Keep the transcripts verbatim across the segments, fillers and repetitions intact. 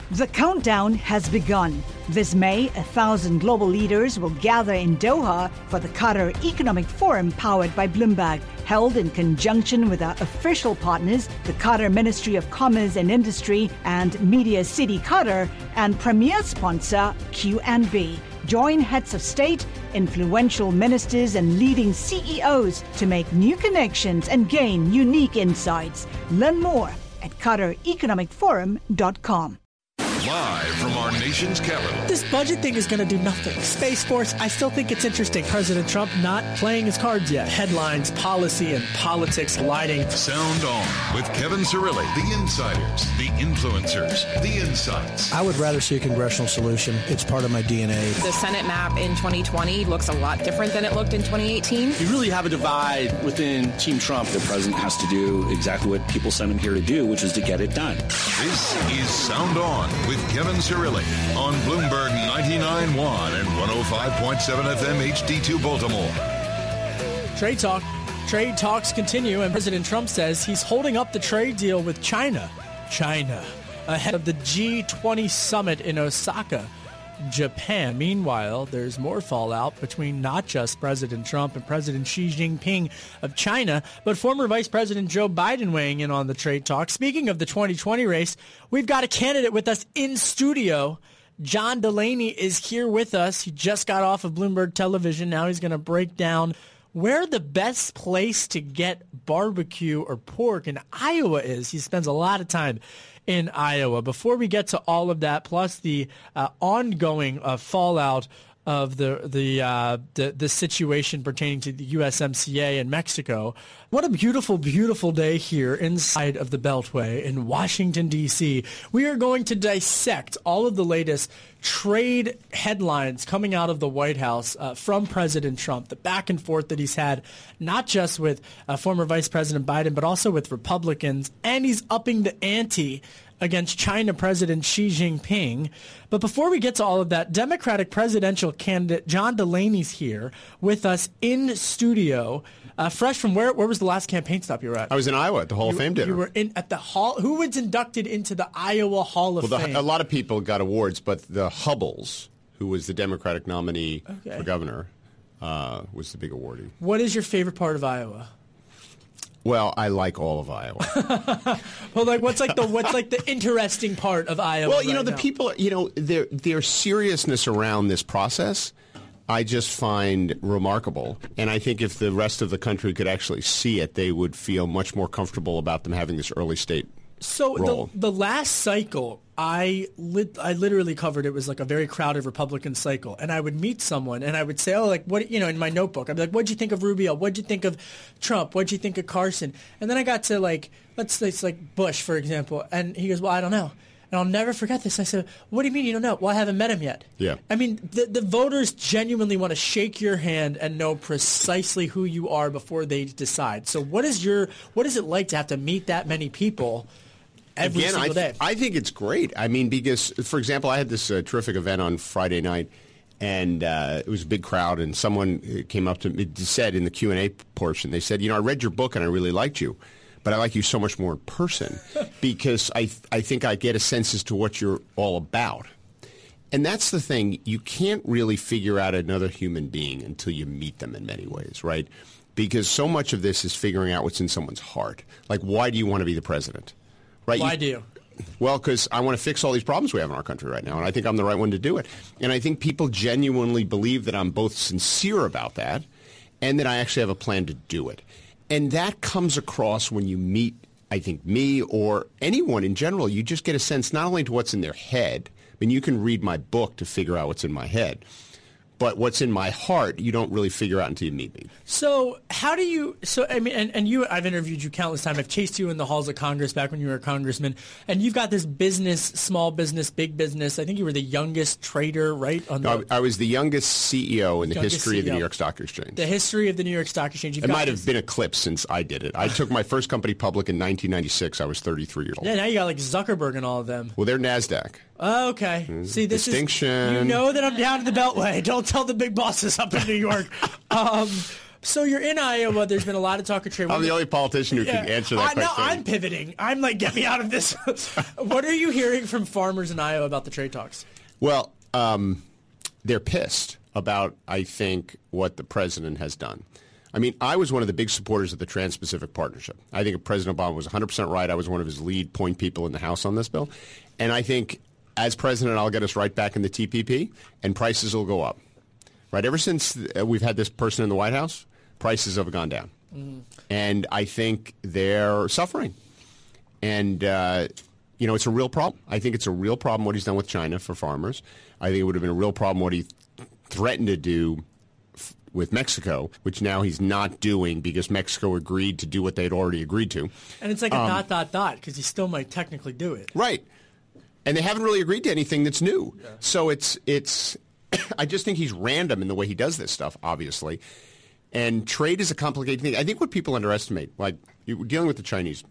The countdown has begun. This May, a thousand global leaders will gather in Doha for the Qatar Economic Forum powered by Bloomberg, held in conjunction with our official partners, the Qatar Ministry of Commerce and Industry and Media City Qatar, and premier sponsor Q and B. Join heads of state, influential ministers, and leading C E Os to make new connections and gain unique insights. Learn more at qatar economic forum dot com. Live from our nation's capital. This budget thing is going to do nothing. Space Force, I still think it's interesting. President Trump not playing his cards yet. Headlines, policy, and politics colliding. Sound On with Kevin Cirilli. The insiders, the influencers, the insights. I would rather see a congressional solution. It's part of my D N A. The Senate map in twenty twenty looks a lot different than it looked in twenty eighteen. You really have a divide within Team Trump. The president has to do exactly what people sent him here to do, which is to get it done. This is Sound On with Kevin Cirilli on Bloomberg ninety-nine point one and one oh five point seven F M H D two Baltimore. Trade talk. Trade talks continue, and President Trump says he's holding up the trade deal with China. China, ahead of the G twenty summit in Osaka, Japan. Meanwhile, there's more fallout between not just President Trump and President Xi Jinping of China, but former Vice President Joe Biden weighing in on the trade talk. Speaking of the twenty twenty race, we've got a candidate with us in studio. John Delaney is here with us. He just got off of Bloomberg Television. Now he's going to break down where the best place to get barbecue or pork in Iowa is. He spends a lot of time in Iowa. Before we get to all of that, plus the uh, ongoing uh, fallout of the the, uh, the the situation pertaining to the U S M C A in Mexico. What a beautiful, beautiful day here inside of the Beltway in Washington, D C. We are going to dissect all of the latest trade headlines coming out of the White House uh, from President Trump, the back and forth that he's had, not just with uh, former Vice President Biden, but also with Republicans, and he's upping the ante against China President Xi Jinping. But before we get to all of that, Democratic presidential candidate John Delaney's here with us in studio. Uh, fresh from where? Where was the last campaign stop you were at? I was in Iowa at the Hall you, of Fame dinner. You were in at the Hall. Who was inducted into the Iowa Hall of well, Fame? The, a lot of people got awards, but the Hubbles, who was the Democratic nominee okay. for governor, uh, was the big awardee. What is your favorite part of Iowa? Well, I like all of Iowa. Well, like what's like the what's like the interesting part of Iowa? Well, you right know, the now? people, you know, their their seriousness around this process, I just find remarkable. And I think if the rest of the country could actually see it, they would feel much more comfortable about them having this early state So role. the the last cycle, I lit, I literally covered it was like a very crowded Republican cycle, and I would meet someone and I would say, oh, like what you know, in my notebook, I'd be like, what'd you think of Rubio? What'd you think of Trump? What'd you think of Carson? And then I got to like let's say it's like Bush, for example, and he goes, well, I don't know. And I'll never forget this. I said, what do you mean you don't know? Well, I haven't met him yet. Yeah. I mean, the, the voters genuinely want to shake your hand and know precisely who you are before they decide. So what is your what is it like to have to meet that many people every Again, single I, th- day? I think it's great. I mean, because, for example, I had this uh, terrific event on Friday night, and uh, it was a big crowd, and someone came up to me, said in the Q and A portion, they said, you know, I read your book and I really liked you, but I like you so much more in person because I, th- I think I get a sense as to what you're all about. And that's the thing. You can't really figure out another human being until you meet them in many ways, right? Because so much of this is figuring out what's in someone's heart. Like, why do you want to be the president? Right? Why you, do you? Well, because I want to fix all these problems we have in our country right now, and I think I'm the right one to do it. And I think people genuinely believe that I'm both sincere about that and that I actually have a plan to do it. And that comes across when you meet, I think, me or anyone in general. You just get a sense not only to what's in their head. I mean, you can read my book to figure out what's in my head. But what's in my heart, you don't really figure out until you meet me. So how do you – so, I mean, and, and you – I've interviewed you countless times. I've chased you in the halls of Congress back when you were a congressman. And you've got this business, small business, big business. I think you were the youngest trader, right? On the, I, I was the youngest C E O in the history C E O. of the New York Stock Exchange. The history of the New York Stock Exchange. You've it got might this, have been eclipsed since I did it. I took my first company public in nineteen ninety-six. I was thirty-three years old. Yeah, now you got like Zuckerberg and all of them. Well, they're NASDAQ. Oh, okay. Mm, See, this distinction. is – you know that I'm down in the Beltway. Don't tell the big bosses up in New York. um, So you're in Iowa. There's been a lot of talk of trade. I'm the only politician who yeah. can answer that I, question. No, I'm pivoting. I'm like, get me out of this. What are you hearing from farmers in Iowa about the trade talks? Well, um, they're pissed about, I think, what the president has done. I mean, I was one of the big supporters of the Trans-Pacific Partnership. I think President Obama was one hundred percent right. I was one of his lead point people in the House on this bill. And I think as president, I'll get us right back in the T P P, and prices will go up. Right? Ever since we've had this person in the White House, prices have gone down. Mm. And I think they're suffering. And, uh, you know, it's a real problem. I think it's a real problem what he's done with China for farmers. I think it would have been a real problem what he th- threatened to do f- with Mexico, which now he's not doing because Mexico agreed to do what they'd already agreed to. And it's like a um, dot, dot, dot, because he still might technically do it. Right. And they haven't really agreed to anything that's new. Yeah. So it's it's... I just think he's random in the way he does this stuff, obviously. And trade is a complicated thing. I think what people underestimate, like you're dealing with the Chinese,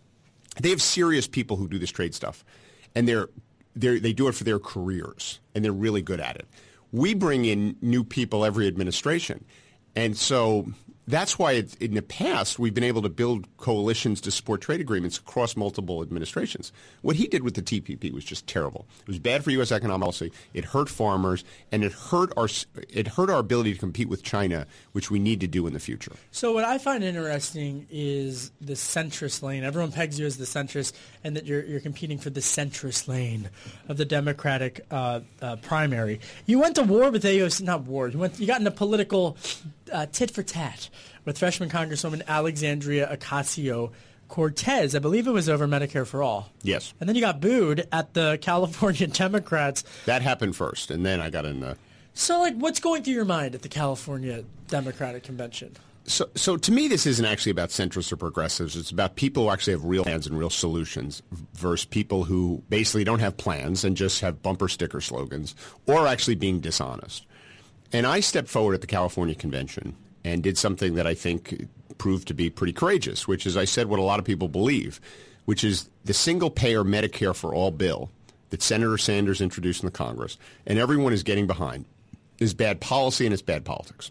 they have serious people who do this trade stuff. And they're, they're, they do it for their careers, and they're really good at it. We bring in new people every administration. And so that's why it's, in the past we've been able to build coalitions to support trade agreements across multiple administrations. What he did with the T P P was just terrible. It was bad for U S economic policy. It hurt farmers, and it hurt our it hurt our ability to compete with China, which we need to do in the future. So what I find interesting is the centrist lane. Everyone pegs you as the centrist, and that you're you're competing for the centrist lane of the Democratic uh, uh, primary. You went to war with A O C, not war. You went. You got in a political uh, tit for tat with freshman Congresswoman Alexandria Ocasio-Cortez. I believe it was over Medicare for All. Yes. And then you got booed at the California Democrats. That happened first, and then I got in the... So, like, what's going through your mind at the California Democratic Convention? So, so to me, this isn't actually about centrists or progressives. It's about people who actually have real plans and real solutions versus people who basically don't have plans and just have bumper sticker slogans or actually being dishonest. And I stepped forward at the California Convention and did something that I think proved to be pretty courageous, which is I said what a lot of people believe, which is the single-payer Medicare for all bill that Senator Sanders introduced in the Congress, and everyone is getting behind, is bad policy and it's bad politics.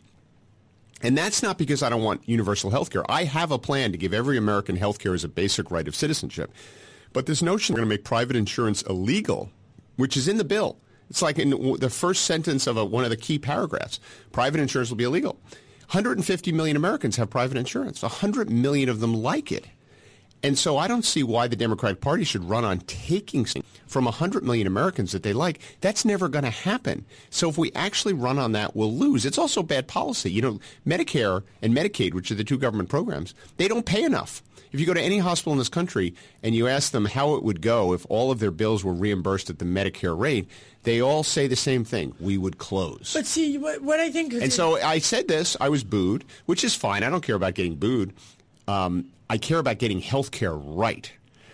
And that's not because I don't want universal health care. I have a plan to give every American health care as a basic right of citizenship. But this notion we're going to make private insurance illegal, which is in the bill. It's like in the first sentence of a, one of the key paragraphs. Private insurance will be illegal. one hundred fifty million Americans have private insurance. one hundred million of them like it. And so I don't see why the Democratic Party should run on taking from one hundred million Americans that they like. That's never going to happen. So if we actually run on that, we'll lose. It's also bad policy. You know, Medicare and Medicaid, which are the two government programs, they don't pay enough. If you go to any hospital in this country and you ask them how it would go if all of their bills were reimbursed at the Medicare rate, they all say the same thing. We would close. But see, what, what I think... And so I said this. I was booed, which is fine. I don't care about getting booed. Um, I care about getting health care right.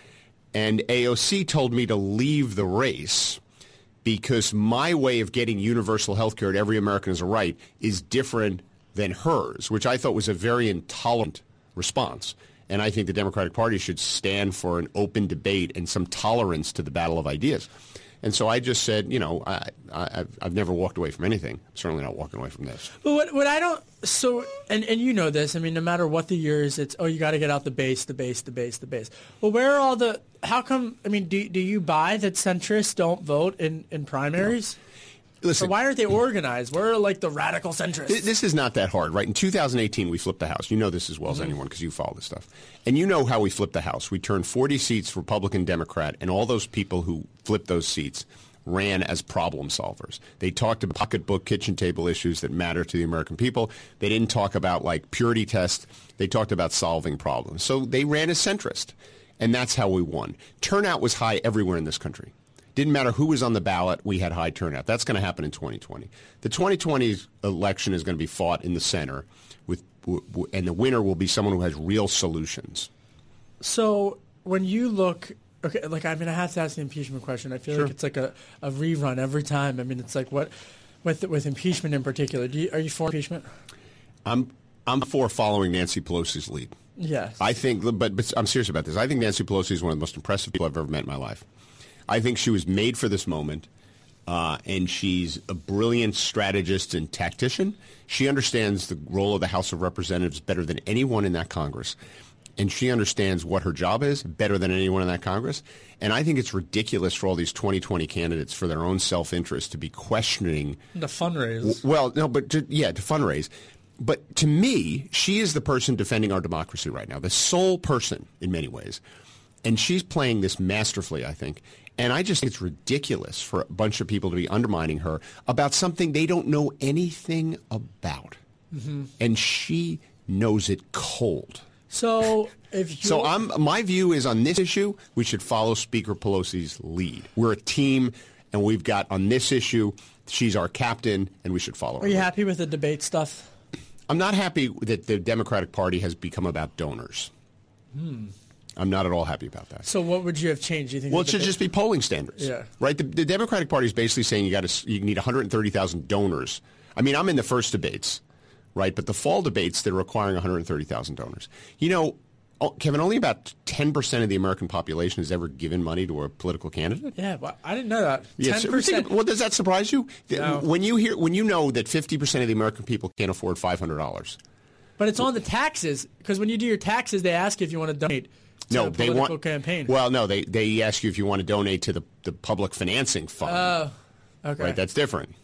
And A O C told me to leave the race because my way of getting universal health care to every American as a right is different than hers, which I thought was a very intolerant response. And I think the Democratic Party should stand for an open debate and some tolerance to the battle of ideas. And so I just said, you know, I, I, I've, I've never walked away from anything. I'm certainly not walking away from this. But what, what I don't, so, and, and you know this, I mean, no matter what the years, it's, oh, you got to get out the base, the base, the base, the base. Well, where are all the, how come, I mean, do, do you buy that centrists don't vote in, in primaries? No. Listen, or why aren't they organized? Where are, like, the radical centrists? Th- this is not that hard, right? In two thousand eighteen, we flipped the House. You know this as well as mm-hmm. anyone because you follow this stuff. And you know how we flipped the House. We turned forty seats Republican, Democrat, and all those people who flipped those seats ran as problem solvers. They talked about pocketbook, kitchen table issues that matter to the American people. They didn't talk about, like, purity tests. They talked about solving problems. So they ran as centrist, and that's how we won. Turnout was high everywhere in this country. Didn't matter who was on the ballot, we had high turnout. That's going to happen in twenty twenty. The twenty twenty election is going to be fought in the center, with, and the winner will be someone who has real solutions. So when you look, okay, like I'm going to have to ask the impeachment question. I feel sure. like it's like a, a rerun every time. I mean, it's like what, with with impeachment in particular, do you, are you for impeachment? I'm I'm for following Nancy Pelosi's lead. Yes. I think, but, but I'm serious about this. I think Nancy Pelosi is one of the most impressive people I've ever met in my life. I think she was made for this moment. Uh, and she's a brilliant strategist and tactician. She understands the role of the House of Representatives better than anyone in that Congress. And she understands what her job is better than anyone in that Congress. And I think it's ridiculous for all these twenty twenty candidates, for their own self-interest, to be questioning the fundraise. Well, no, but to, yeah, to fundraise. But to me, she is the person defending our democracy right now, the sole person in many ways. And she's playing this masterfully, I think. And I just think it's ridiculous for a bunch of people to be undermining her about something they don't know anything about. Mm-hmm. And she knows it cold. So if you So I'm my view is on this issue, we should follow Speaker Pelosi's lead. We're a team, and we've got on this issue, she's our captain, and we should follow her. Are you lead. happy with the debate stuff? I'm not happy that the Democratic Party has become about donors. Hmm. I'm not at all happy about that. So what would you have changed? Do you think? Well, it should just be polling standards. Yeah. Right? The, the Democratic Party is basically saying you got to you need one hundred thirty thousand donors. I mean, I'm in the first debates, right? But the fall debates, they're requiring one hundred thirty thousand donors. You know, oh, Kevin, only about ten percent of the American population has ever given money to a political candidate. Yeah, well, I didn't know that. Yes. ten percent. Well, does that surprise you? No. When you hear, when you know that fifty percent of the American people can't afford five hundred dollars. But it's on the taxes, because when you do your taxes, they ask you if you want to donate to No, a they political want campaign. Well, no, they they ask you if you want to donate to the, the public financing fund. Oh, okay. Right, that's different.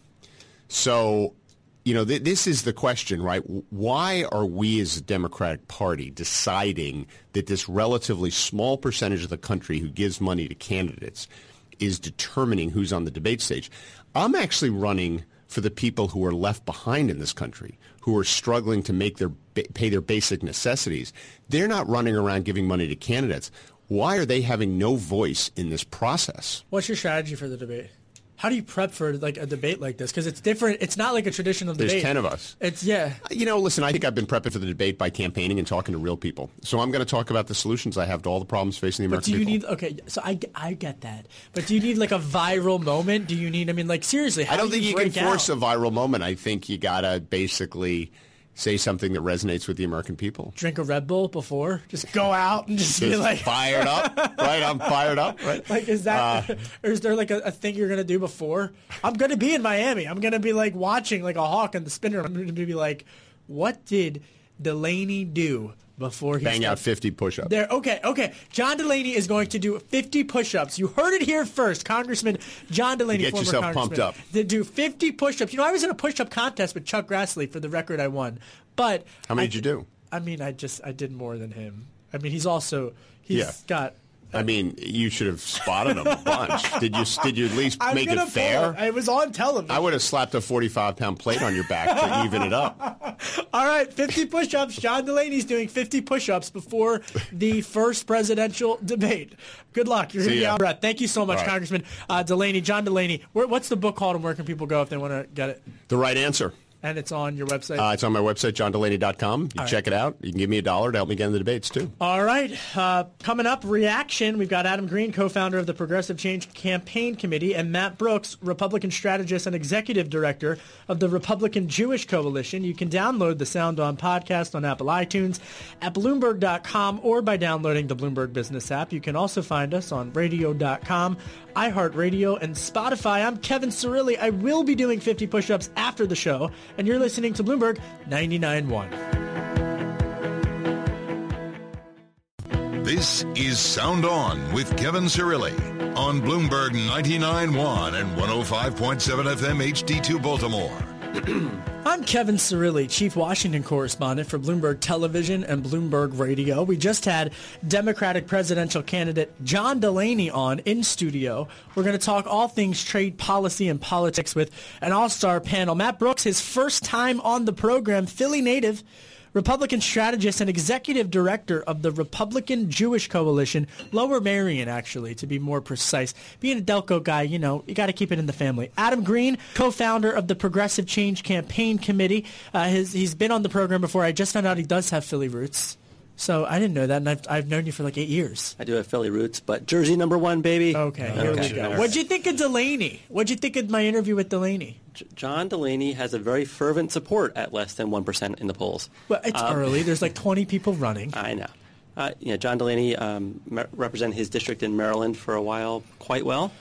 So, you know, th- this is the question, right? Why are we as a Democratic Party deciding that this relatively small percentage of the country who gives money to candidates is determining who's on the debate stage? I'm actually running for the people who are left behind in this country, who are struggling to make their pay their basic necessities. They're not running around giving money to candidates. Why are they having no voice in this process? What's your strategy for the debate? How do you prep for like a debate like this? Because it's different. It's not like a traditional debate. There's ten of us. It's yeah. You know, listen, I think I've been prepping for the debate by campaigning and talking to real people. So I'm going to talk about the solutions I have to all the problems facing the But American do you people. need okay? So I, I get that. But do you need like a viral moment? Do you need? I mean, like seriously, how I don't do think you, break can force out? a viral moment. I think you got to basically say something that resonates with the American people. Drink a Red Bull before, just go out and just, be Just like fired up, right? I'm fired up, right? Like, is that, Uh, or is there like a, a thing you're going to do before? I'm going to be in Miami. I'm going to be like watching like a hawk in the spinner. I'm going to be like, what did Delaney do before he Bang out started? fifty push-ups. There, okay, okay. John Delaney is going to do fifty push-ups. You heard it here first, Congressman John Delaney, Get former yourself congressman, pumped up. to do fifty push-ups. You know, I was in a push-up contest with Chuck Grassley. For the record, I won. But How many I, did you do? I mean, I just I did more than him. I mean, he's also he's Yeah. got. I mean, you should have spotted him a bunch. Did you? Did you at least I'm make gonna it fair? pull it. It was on television. I would have slapped a forty-five pound plate on your back to even it up. All right, fifty push-ups. John Delaney's doing fifty push-ups before the first presidential debate. Good luck. You're going to See be ya. out of breath. Thank you so much, All right. Congressman uh, Delaney. John Delaney. Where, what's the book called and where can people go if they want to get it? The right answer. And it's on your website? Uh, it's on my website, john delaney dot com. You All check it out. You can give me a dollar to help me get in the debates, too. All right. Uh, coming up, reaction. We've got Adam Green, co-founder of the Progressive Change Campaign Committee, and Matt Brooks, Republican strategist and executive director of the Republican Jewish Coalition. You can download the Sound On podcast on Apple iTunes, at bloomberg dot com, or by downloading the Bloomberg Business app. You can also find us on radio dot com, iHeartRadio, and Spotify. I'm Kevin Cirilli. I will be doing fifty push-ups after the show, and you're listening to Bloomberg ninety-nine point one. This is Sound On with Kevin Cirilli on Bloomberg ninety-nine point one and one oh five point seven F M H D two Baltimore. I'm Kevin Cirilli, Chief Washington Correspondent for Bloomberg Television and Bloomberg Radio. We just had Democratic presidential candidate John Delaney on in studio. We're going to talk all things trade policy and politics with an all-star panel. Matt Brooks, his first time on the program, Philly native, Republican strategist and executive director of the Republican Jewish Coalition, Lower Merion, actually, to be more precise. Being a Delco guy, you know, you got to keep it in the family. Adam Green, co-founder of the Progressive Change Campaign Committee. Uh, his, he's been on the program before. I just found out he does have Philly roots. So I didn't know that, and I've, I've known you for like eight years. I do have Philly roots, but Jersey number one, baby. Okay, here Okay. we go. All right. What'd you think of Delaney? What'd you think of my interview with Delaney? J- John Delaney has a very fervent support at less than one percent in the polls. Well, it's Um, early. There's like twenty people running. I know. Uh, you know, John Delaney um, me- represented his district in Maryland for a while quite well.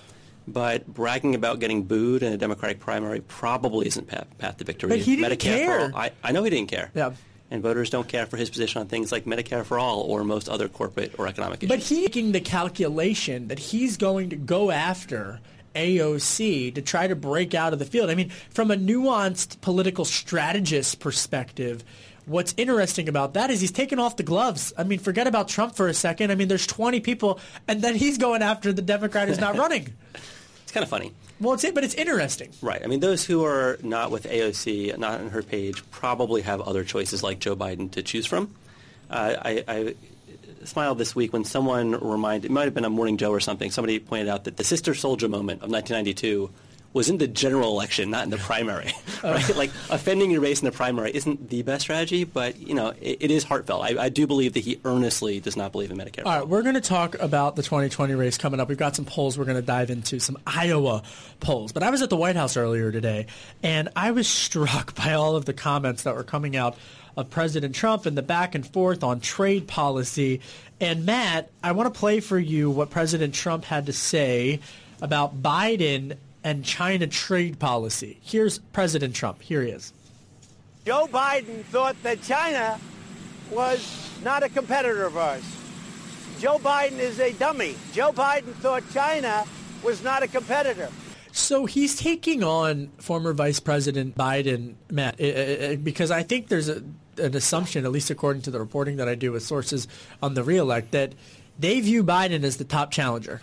but bragging about getting booed in a Democratic primary probably isn't path, path to victory. But he didn't Medicare care. For all, I, I know he didn't care. Yeah. And voters don't care for his position on things like Medicare for all or most other corporate or economic issues. But he's making the calculation that he's going to go after A O C to try to break out of the field. I mean, from a nuanced political strategist perspective, what's interesting about that is he's taken off the gloves. I mean, forget about Trump for a second. I mean, there's twenty people, and then he's going after the Democrat who's not running. It's kind of funny. Well, it's it, but it's interesting. Right. I mean, those who are not with A O C, not on her page, probably have other choices like Joe Biden to choose from. Uh, I, I smiled this week when someone reminded, it might have been on Morning Joe or something, somebody pointed out that the Sister Soldier moment of nineteen ninety-two was in the general election, not in the primary. Right? Uh, like, offending your base in the primary isn't the best strategy, but, you know, it, it is heartfelt. I, I do believe that he earnestly does not believe in Medicare. All right, we're going to talk about the twenty twenty race coming up. We've got some polls we're going to dive into, some Iowa polls. But I was at the White House earlier today, and I was struck by all of the comments that were coming out of President Trump and the back and forth on trade policy. And, Matt, I want to play for you what President Trump had to say about Biden and China trade policy. Here's President Trump. Here he is. Joe Biden thought that China was not a competitor of ours. Joe Biden is a dummy. Joe Biden thought China was not a competitor. So he's taking on former Vice President Biden, Matt, because I think there's a, an assumption, at least according to the reporting that I do with sources on the re-elect, that they view Biden as the top challenger.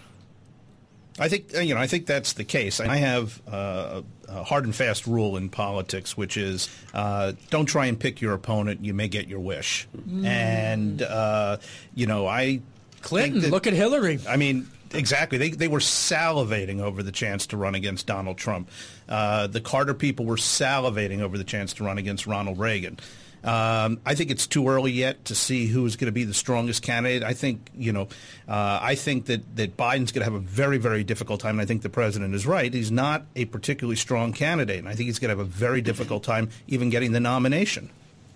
I think you know. I think that's the case. I have uh, a hard and fast rule in politics, which is uh, don't try and pick your opponent. You may get your wish. Mm. And uh, you know, I Clinton. That, look at Hillary. I mean, exactly. They they were salivating over the chance to run against Donald Trump. Uh, the Carter people were salivating over the chance to run against Ronald Reagan. Um, I think it's too early yet to see who is going to be the strongest candidate. I think, you know, uh, I think that, that Biden's going to have a very, very difficult time. And I think the president is right. He's not a particularly strong candidate. And I think he's going to have a very difficult time even getting the nomination.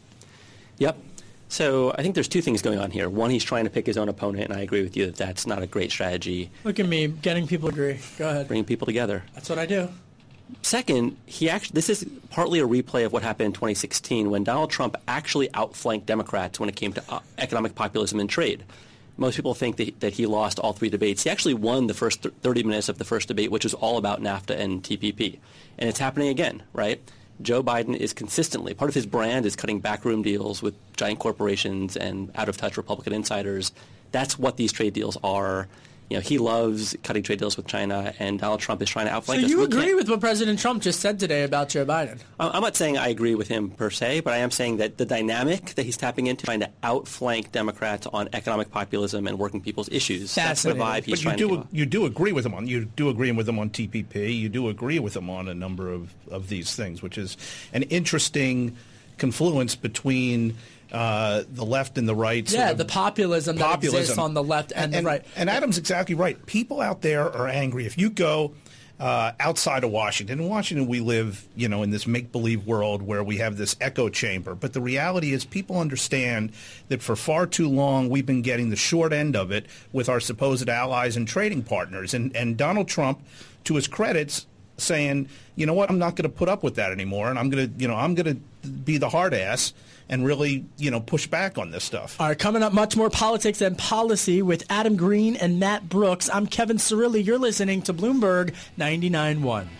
Yep. So I think there's two things going on here. One, he's trying to pick his own opponent, and I agree with you that that's not a great strategy. Look at me, getting people to agree. Go ahead. Bringing people together. That's what I do. Second, he actually, this is partly a replay of what happened in twenty sixteen when Donald Trump actually outflanked Democrats when it came to uh, economic populism and trade. Most people think that, that he lost all three debates. He actually won the first thirty minutes of the first debate, which was all about NAFTA and T P P. And it's happening again, right? Joe Biden is consistently, part of his brand is cutting backroom deals with giant corporations and out-of-touch Republican insiders. That's what these trade deals are. You know, he loves cutting trade deals with China, and Donald Trump is trying to outflank us. So you agree with what President Trump just said today about Joe Biden? I'm not saying I agree with him per se, but I am saying that the dynamic that he's tapping into, trying to outflank Democrats on economic populism and working people's issues, that's the vibe he's but trying you do, to you do agree with him on you do agree with him on T P P. You do agree with him on a number of, of these things, which is an interesting confluence between Uh, the left and the right. Yeah, sort of the populism, populism that exists on the left and, and the and, right. And Adam's exactly right. People out there are angry. If you go uh, outside of Washington, in Washington we live, you know, in this make-believe world where we have this echo chamber. But the reality is people understand that for far too long we've been getting the short end of it with our supposed allies and trading partners. And, and Donald Trump, to his credits, saying, you know what, I'm not going to put up with that anymore, and I'm going to, you know, I'm going to be the hard ass and really, you know, push back on this stuff. All right, coming up, much more politics and policy with Adam Green and Matt Brooks. I'm Kevin Cirilli. You're listening to Bloomberg ninety-nine point one.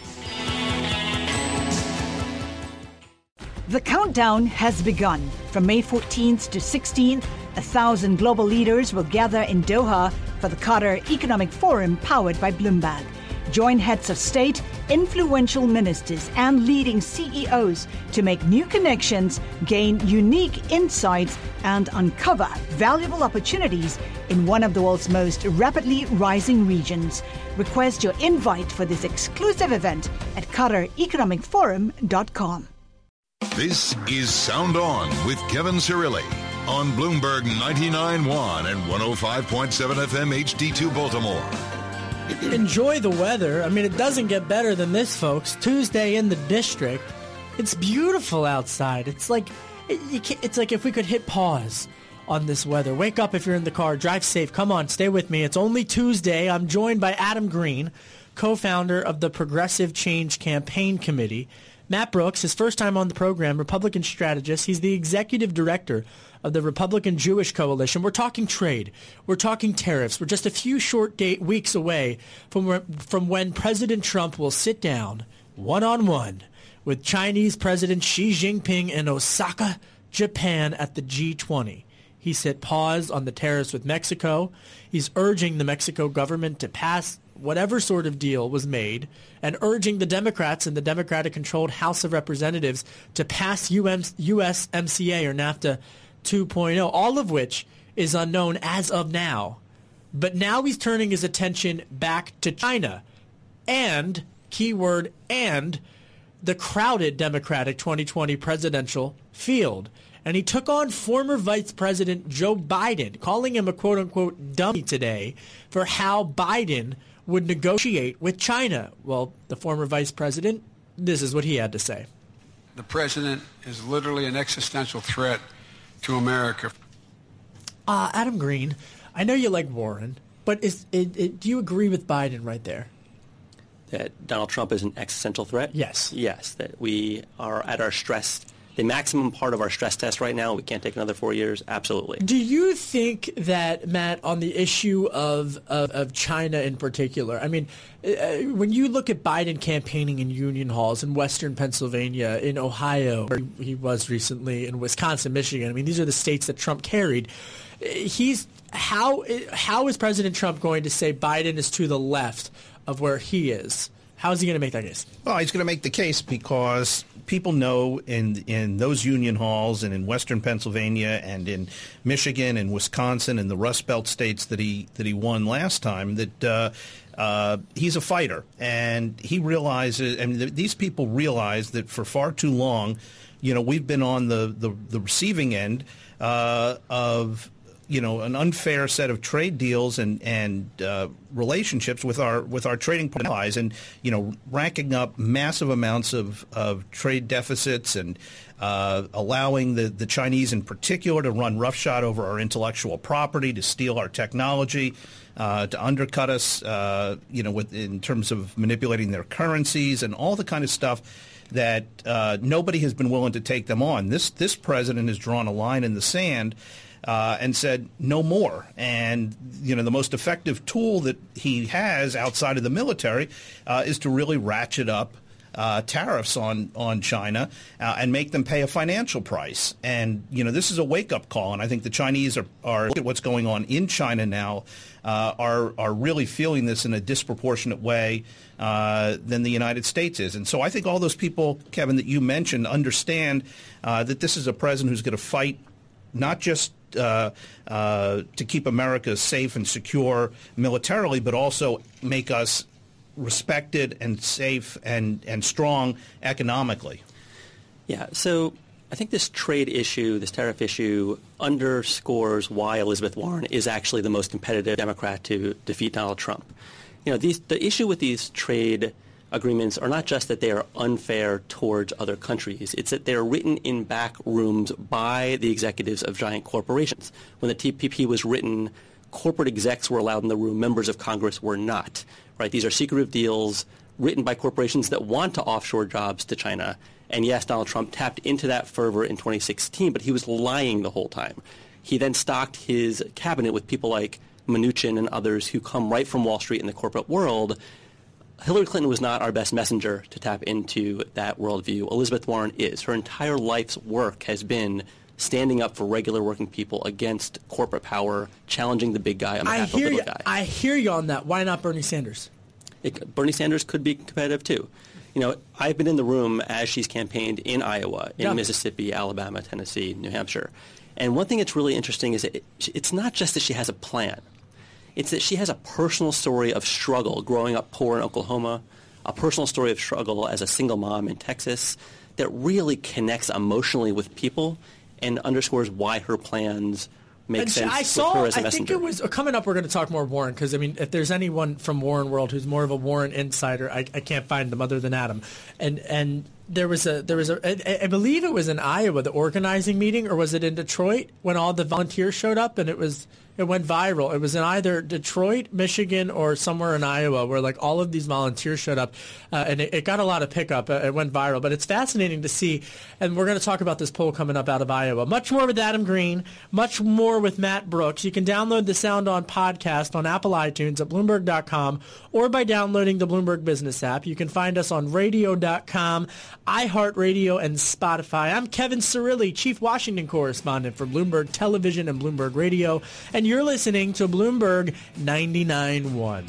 The countdown has begun. From May fourteenth to sixteenth, a thousand global leaders will gather in Doha for the Qatar Economic Forum powered by Bloomberg. Join heads of state, influential ministers, and leading C E Os to make new connections, gain unique insights, and uncover valuable opportunities in one of the world's most rapidly rising regions. Request your invite for this exclusive event at qatar economic forum dot com. This is Sound On with Kevin Cirilli on Bloomberg ninety-nine point one and one oh five point seven F M H D two Baltimore. Enjoy the weather. I mean, it doesn't get better than this, folks. Tuesday in the district. It's beautiful outside. It's like it, you can't, it's like if we could hit pause on this weather. Wake up if you're in the car. Drive safe. Come on, stay with me. It's only Tuesday. I'm joined by Adam Green, co-founder of the Progressive Change Campaign Committee. Matt Brooks, his first time on the program, Republican strategist. He's the executive director of the Republican Jewish Coalition. We're talking trade. We're talking tariffs. We're just a few short day, weeks away from, where, from when President Trump will sit down one-on-one with Chinese President Xi Jinping in Osaka, Japan at the G twenty. He's hit pause on the tariffs with Mexico. He's urging the Mexico government to pass whatever sort of deal was made and urging the Democrats in the Democratic-controlled House of Representatives to pass U S M C A or NAFTA two point oh, all of which is unknown as of now. But now he's turning his attention back to China and, keyword, and the crowded Democratic twenty twenty presidential field. And he took on former Vice President Joe Biden, calling him a quote-unquote dummy today for how Biden would negotiate with China. Well, the former vice president, this is what he had to say. The president is literally an existential threat to America. Uh, Adam Green, I know you like Warren, but is it, it, do you agree with Biden right there? That Donald Trump is an existential threat? Yes. Yes, that we are at our stress, the maximum part of our stress test right now. We can't take another four years. Absolutely. Do you think that, Matt, on the issue of, of, of China in particular, I mean, uh, when you look at Biden campaigning in union halls in western Pennsylvania, in Ohio, where he was recently, in Wisconsin, Michigan, I mean, these are the states that Trump carried. He's how how is President Trump going to say Biden is to the left of where he is? How is he going to make that case? Well, he's going to make the case because people know in in those union halls and in western Pennsylvania and in Michigan and Wisconsin and the Rust Belt states that he that he won last time that uh, uh, he's a fighter, and he realizes, and th- these people realize that for far too long, you know, we've been on the the, the receiving end uh, of. You know, an unfair set of trade deals and and uh, relationships with our with our trading allies, and you know, racking up massive amounts of, of trade deficits and uh, allowing the, the Chinese in particular to run roughshod over our intellectual property, to steal our technology, uh, to undercut us, uh, you know, with, in terms of manipulating their currencies and all the kind of stuff that uh, nobody has been willing to take them on. This this president has drawn a line in the sand. Uh, and said no more. And, you know, the most effective tool that he has outside of the military uh, is to really ratchet up uh, tariffs on, on China uh, and make them pay a financial price. And, you know, this is a wake-up call. And I think the Chinese are, are look at what's going on in China now, uh, are, are really feeling this in a disproportionate way uh, than the United States is. And so I think all those people, Kevin, that you mentioned understand uh, that this is a president who's going to fight not just Uh, uh, to keep America safe and secure militarily, but also make us respected and safe and, and strong economically. Yeah, so I think this trade issue, this tariff issue, underscores why Elizabeth Warren is actually the most competitive Democrat to defeat Donald Trump. You know, these, the issue with these trade agreements are not just that they are unfair towards other countries. It's that they're written in back rooms by the executives of giant corporations. When the T P P was written, corporate execs were allowed in the room. Members of Congress were not. Right? These are secretive deals written by corporations that want to offshore jobs to China. And yes, Donald Trump tapped into that fervor in twenty sixteen, but he was lying the whole time. He then stocked his cabinet with people like Mnuchin and others who come right from Wall Street in the corporate world. Hillary Clinton was not our best messenger to tap into that worldview. Elizabeth Warren is. Her entire life's work has been standing up for regular working people against corporate power, challenging the big guy on behalf of the little guy. I hear you on that. Why not Bernie Sanders? It, Bernie Sanders could be competitive, too. You know, I've been in the room as she's campaigned in Iowa, in yeah. Mississippi, Alabama, Tennessee, New Hampshire. And one thing that's really interesting is that it, it's not just that she has a plan. It's that she has a personal story of struggle growing up poor in Oklahoma, a personal story of struggle as a single mom in Texas that really connects emotionally with people and underscores why her plans make and sense I saw, with her as a I messenger. think it was uh, coming up. We're going to talk more Warren because I mean, if there's anyone from Warren World who's more of a Warren insider, I, I can't find them other than Adam. And and there was a there was a I, I believe it was in Iowa, the organizing meeting, or was it in Detroit when all the volunteers showed up and it was it went viral. It was in either Detroit, Michigan, or somewhere in Iowa where like all of these volunteers showed up, uh, and it, it got a lot of pickup. Uh, it went viral, but it's fascinating to see. And we're going to talk about this poll coming up out of Iowa. Much more with Adam Green, much more with Matt Brooks. You can download the Sound On podcast on Apple iTunes at Bloomberg dot com or by downloading the Bloomberg Business app. You can find us on radio dot com, iHeartRadio, and Spotify. I'm Kevin Cirilli, Chief Washington Correspondent for Bloomberg Television and Bloomberg Radio, and you're listening to Bloomberg ninety-nine point one.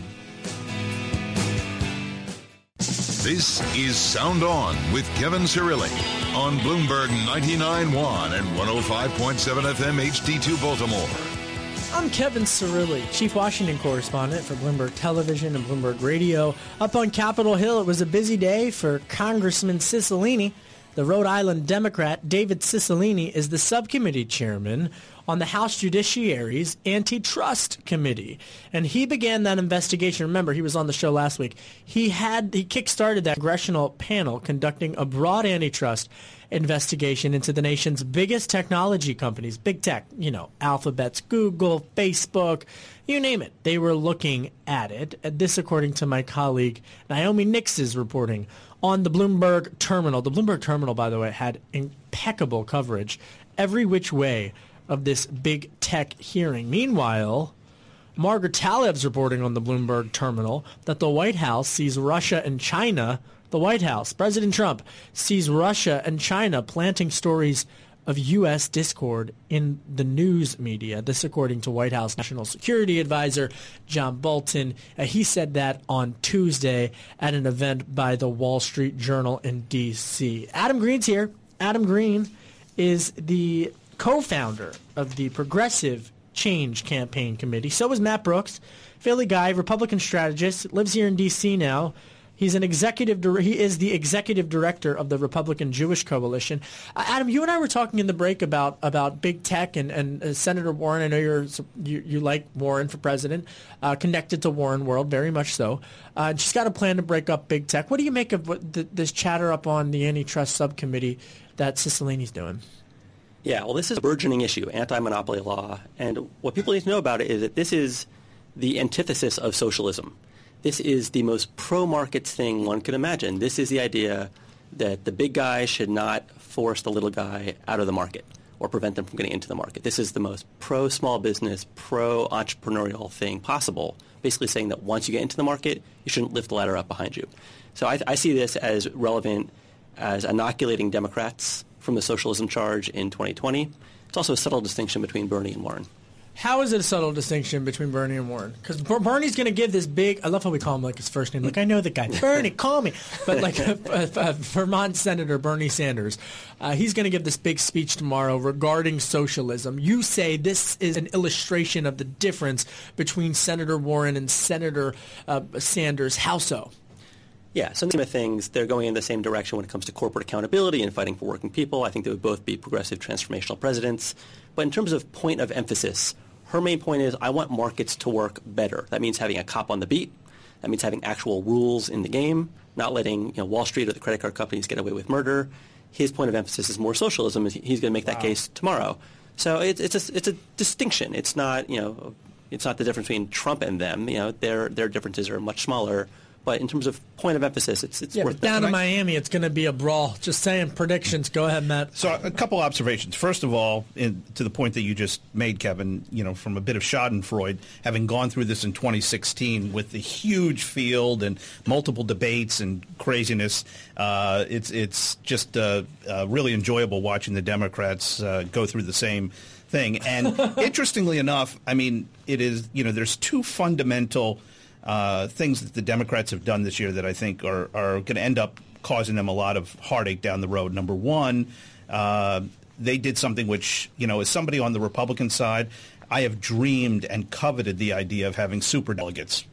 This is Sound On with Kevin Cirilli on Bloomberg ninety-nine point one and one oh five point seven F M H D two Baltimore. I'm Kevin Cirilli, Chief Washington Correspondent for Bloomberg Television and Bloomberg Radio. Up on Capitol Hill, it was a busy day for Congressman Cicilline. The Rhode Island Democrat David Cicilline is the subcommittee chairman on the House Judiciary's Antitrust Committee. And he began that investigation. Remember, he was on the show last week. He had he kickstarted that congressional panel conducting a broad antitrust investigation into the nation's biggest technology companies, big tech, you know, Alphabet's Google, Facebook, you name it. They were looking at it. And this, according to my colleague Naomi Nix's reporting on the Bloomberg Terminal. The Bloomberg Terminal, by the way, had impeccable coverage every which way of this big tech hearing. Meanwhile, Margaret Taleb's reporting on the Bloomberg Terminal that the White House sees Russia and China, the White House, President Trump, sees Russia and China planting stories of U S discord in the news media. This according to White House National Security Advisor John Bolton. Uh, he said that on Tuesday at an event by the Wall Street Journal in D C. Adam Green's here. Adam Green is the co-founder of the Progressive Change Campaign Committee. So is Matt Brooks, Philly guy, Republican strategist, lives here in D C now. He's an executive. He is the executive director of the Republican Jewish Coalition. Uh, Adam, you and I were talking in the break about about big tech and and uh, Senator Warren. I know you're you, you like Warren for president, uh, connected to Warren World very much so. Uh, she's got a plan to break up big tech. What do you make of what the, this chatter up on the antitrust subcommittee that Cicilline's doing? Yeah, well, this is a burgeoning issue, anti-monopoly law, and what people need to know about it is that this is the antithesis of socialism. This is the most pro-market thing one could imagine. This is the idea that the big guy should not force the little guy out of the market or prevent them from getting into the market. This is the most pro-small business, pro-entrepreneurial thing possible, basically saying that once you get into the market, you shouldn't lift the ladder up behind you. So I, I see this as relevant as inoculating Democrats from the socialism charge in twenty twenty. It's also a subtle distinction between Bernie and Warren. How is it a subtle distinction between Bernie and Warren? Because Bernie's going to give this big, I love how we call him like his first name. Like, I know the guy. Bernie, call me. But like uh, uh, Vermont Senator Bernie Sanders, uh, he's going to give this big speech tomorrow regarding socialism. You say this is an illustration of the difference between Senator Warren and Senator uh, Sanders. How so? Yeah, some of things, they're going in the same direction when it comes to corporate accountability and fighting for working people. I think they would both be progressive transformational presidents. But in terms of point of emphasis, her main point is I want markets to work better. That means having a cop on the beat. That means having actual rules in the game, not letting you know, Wall Street or the credit card companies get away with murder. His point of emphasis is more socialism. He's going to make that wow. case tomorrow. So it's, it's, a, it's a distinction. It's not, you know, it's not the difference between Trump and them. You know, their, their differences are much smaller. But in terms of point of emphasis, it's it's yeah, worth but down it. in Miami, it's going to be a brawl. Just saying predictions. Go ahead, Matt. So a couple observations. First of all, in, to the point that you just made, Kevin, you know, from a bit of Schadenfreude, having gone through this in twenty sixteen with the huge field and multiple debates and craziness, uh, it's it's just uh, uh, really enjoyable watching the Democrats uh, go through the same thing. And interestingly enough, I mean, it is, you know, there's two fundamental Uh, things that the Democrats have done this year that I think are, are going to end up causing them a lot of heartache down the road. Number one, uh, they did something which, you know, as somebody on the Republican side, I have dreamed and coveted the idea of having superdelegates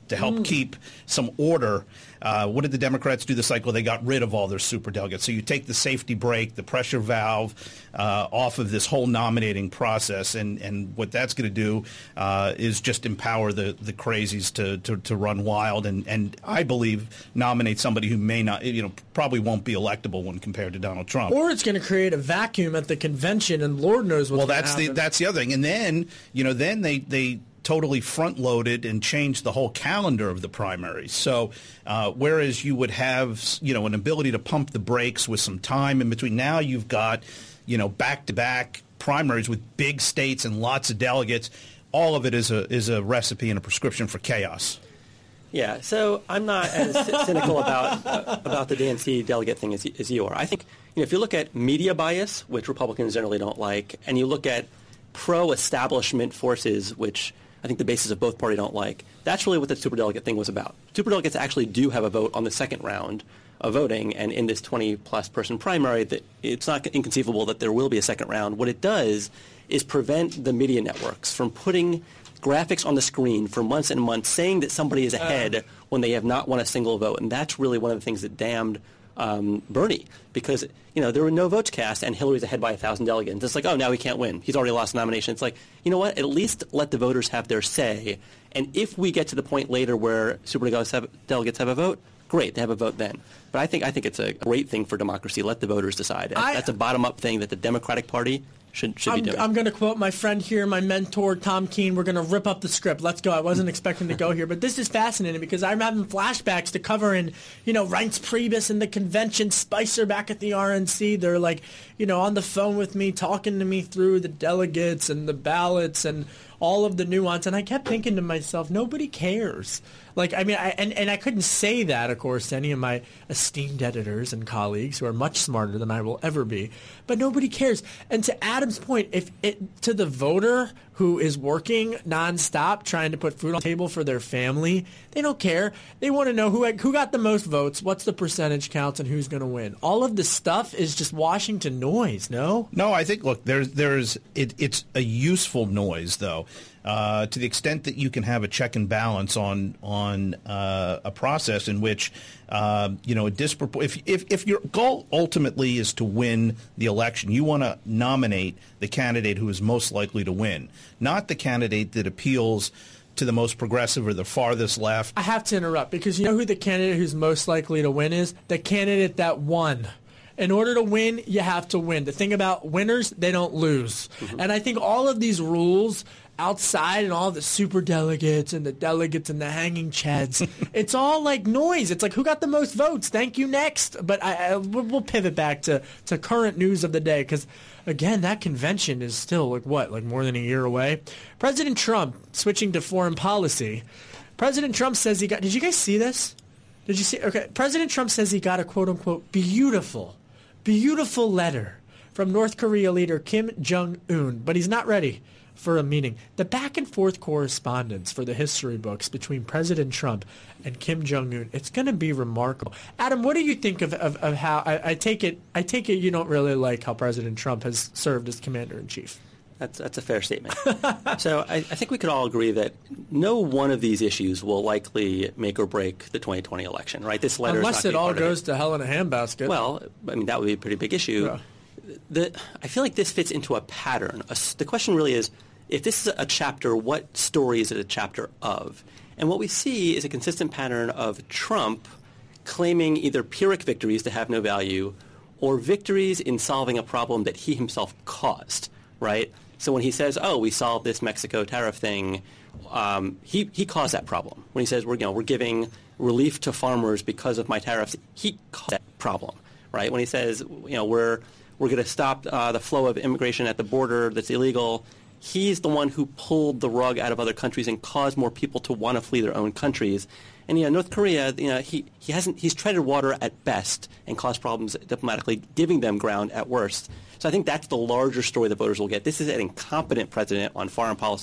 to help Mm. keep some order. Uh, what did the Democrats do this cycle? They got rid of all their superdelegates. So you take the safety brake, the pressure valve uh, off of this whole nominating process, and, and what that's going to do uh, is just empower the, the crazies to, to, to run wild and, and I believe nominate somebody who may not, you know, probably won't be electable when compared to Donald Trump. Or it's going to create a vacuum at the convention, and Lord knows what's well, going to that's happen. the that's the other thing. And then, you know, then they they. totally front-loaded and changed the whole calendar of the primaries. So uh, whereas you would have, you know, an ability to pump the brakes with some time in between, now you've got, you know, back-to-back primaries with big states and lots of delegates. All of it is a is a recipe and a prescription for chaos. Yeah, so I'm not as cynical about uh, about the D N C delegate thing as, as you are. I think, you know, if you look at media bias, which Republicans generally don't like, and you look at pro-establishment forces, which I think the basis of both parties don't like, that's really what the superdelegate thing was about. Superdelegates actually do have a vote on the second round of voting, and in this twenty-plus person primary, that it's not inconceivable that there will be a second round. What it does is prevent the media networks from putting graphics on the screen for months and months saying that somebody is ahead uh. when they have not won a single vote, and that's really one of the things that damned Um, Bernie, because, you know, there were no votes cast and Hillary's ahead by a thousand delegates. It's like, oh, now he can't win. He's already lost the nomination. It's like, you know what? At least let the voters have their say. And if we get to the point later where superdelegates have, delegates have a vote, great, they have a vote then. But I think I think it's a great thing for democracy. Let the voters decide. I, That's a bottom-up thing that the Democratic Party should should I'm, be doing. I'm going to quote my friend here, my mentor, Tom Keene. We're going to rip up the script. Let's go. I wasn't expecting to go here, but this is fascinating because I'm having flashbacks to covering, you know, Reince Priebus and the convention, Spicer back at the R N C. They're like, you know, on the phone with me, talking to me through the delegates and the ballots and all of the nuance. And I kept thinking to myself, nobody cares. Like, I mean, I, and, and I couldn't say that, of course, to any of my esteemed editors and colleagues who are much smarter than I will ever be. But nobody cares. And to Adam's point, if it to the voter who is working nonstop trying to put food on the table for their family, they don't care. They want to know who who got the most votes, what's the percentage counts, and who's going to win. All of this stuff is just Washington noise, no? No, I think, look, there's, there's it, it's a useful noise, though. Uh, to the extent that you can have a check and balance on on uh, a process in which uh, you know a dispropor- if, if if your goal ultimately is to win the election, you want to nominate the candidate who is most likely to win, not the candidate that appeals to the most progressive or the farthest left. I have to interrupt because you know who the candidate who's most likely to win is? The candidate that won. In order to win, you have to win. The thing about winners, they don't lose. Mm-hmm. And I think all of these rules outside and all the super delegates and the delegates and the hanging chads, it's all like noise. It's like, who got the most votes? Thank you, next. But I, I, we'll pivot back to, to current news of the day because, again, that convention is still, like, what, like more than a year away? President Trump, switching to foreign policy, President Trump says he got, did you guys see this? Did you see? Okay, President Trump says he got a quote-unquote beautiful, beautiful letter from North Korea leader Kim Jong-un, but he's not ready for a meeting. The back-and-forth correspondence for the history books between President Trump and Kim Jong-un, it's going to be remarkable. Adam, what do you think of, of, of how, I, I take it I take it you don't really like how President Trump has served as commander-in-chief. That's, that's a fair statement. So I, I think we could all agree that no one of these issues will likely make or break the twenty twenty election, right? This letter Unless is not it all goes it. to hell in a handbasket. Well, I mean, that would be a pretty big issue. Yeah. The, I feel like this fits into a pattern. A, the question really is, if this is a chapter, what story is it a chapter of? And what we see is a consistent pattern of Trump claiming either Pyrrhic victories to have no value or victories in solving a problem that he himself caused, right? So when he says, oh, we solved this Mexico tariff thing, um, he, he caused that problem. When he says, we're, you know, we're giving relief to farmers because of my tariffs, he caused that problem, right? When he says, you know, we're, we're going to stop uh, the flow of immigration at the border that's illegal, he's the one who pulled the rug out of other countries and caused more people to want to flee their own countries. And, you know, North Korea, you know, he, he hasn't, he's treaded water at best and caused problems diplomatically, giving them ground at worst. So I think that's the larger story the voters will get. This is an incompetent president on foreign policy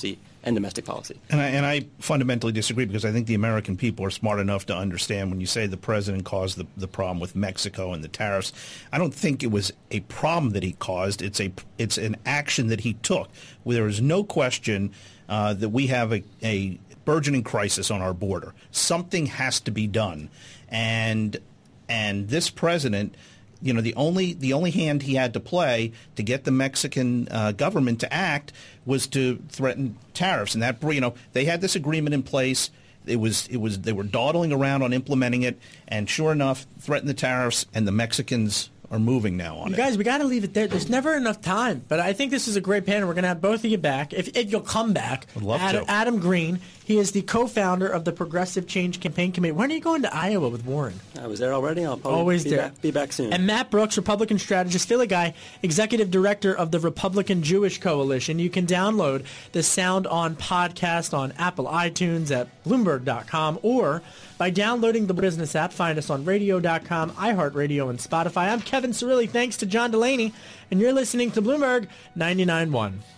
and domestic policy. And I, and I fundamentally disagree, because I think the American people are smart enough to understand when you say the president caused the, the problem with Mexico and the tariffs. I don't think it was a problem that he caused. It's a it's an action that he took. There is no question uh, that we have a, a burgeoning crisis on our border. Something has to be done. And and this president, you know, the only the only hand he had to play to get the Mexican uh, government to act was to threaten tariffs. And that, you know, they had this agreement in place. It was it was they were dawdling around on implementing it, and sure enough, threatened the tariffs, and the Mexicans are moving now on you it. Guys, we got to leave it there. There's never enough time. But I think this is a great panel. We're going to have both of you back. If, if you'll come back. I'd love Adam, to. Adam Green. He is the co-founder of the Progressive Change Campaign Committee. When are you going to Iowa with Warren? I was there already. I'll probably Always be, there. Back, be back soon. And Matt Brooks, Republican strategist, Philly guy, executive director of the Republican Jewish Coalition. You can download the Sound On podcast on Apple iTunes at Bloomberg dot com or by downloading the Business app. Find us on radio dot com, iHeartRadio, and Spotify. I'm Kevin Cirilli. Thanks to John Delaney. And you're listening to Bloomberg ninety-nine point one.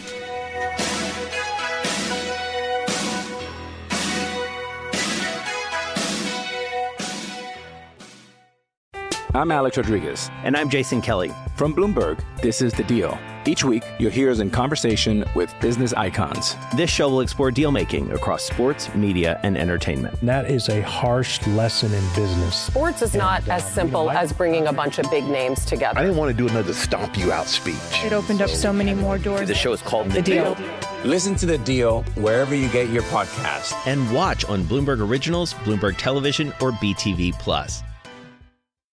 I'm Alex Rodriguez. And I'm Jason Kelly. From Bloomberg, this is The Deal. Each week, you'll hear us in conversation with business icons. This show will explore deal-making across sports, media, and entertainment. That is a harsh lesson in business. Sports is not as simple as bringing a bunch of big names together. I didn't want to do another stomp you out speech. It opened up so many more doors. The show is called The, The Deal. Deal. Listen to The Deal wherever you get your podcasts. And watch on Bloomberg Originals, Bloomberg Television, or B T V Plus.